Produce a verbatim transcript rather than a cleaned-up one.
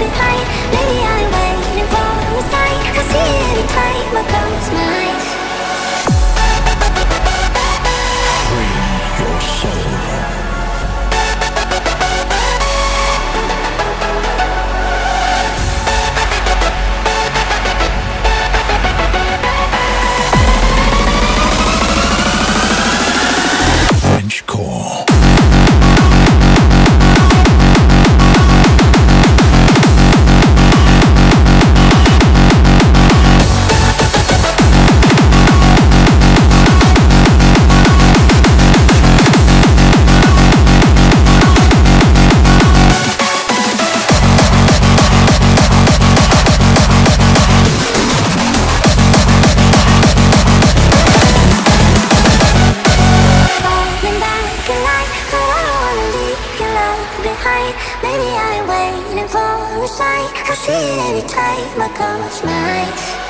behind. Maybe I'm waiting for a sign. I see it every time I close my eyes. Free your soul. Core. Maybe I'm waiting for a sign. I see it every time I close my eyes.